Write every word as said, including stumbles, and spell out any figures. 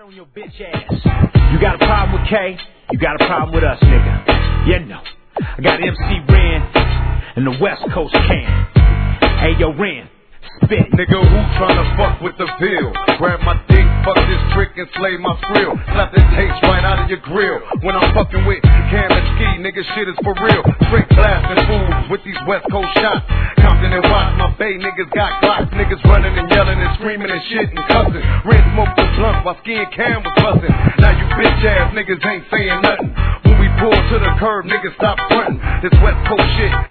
on your bitch ass. You got a problem with K? You got a problem with us, nigga. Yeah, no. I got M C Ren and the West Coast can. Hey, yo, Ren, spit. Nigga, who tryna fuck with the pill? Grab my dick, fuck this trick and slay my thrill. Slap the taste right out of your grill. When I'm fucking with Cam and Ski, nigga, shit is for real. Straight blasting fools with these West Coast shots. Compton and Watts, my Bay niggas got clocks. Niggas running and yelling and screaming and shit and cussing. Red smoke the blunt while Ski and Cam was busting. Now you bitch ass niggas ain't saying nothing. When we pull to the curb, niggas stop fronting. This West Coast shit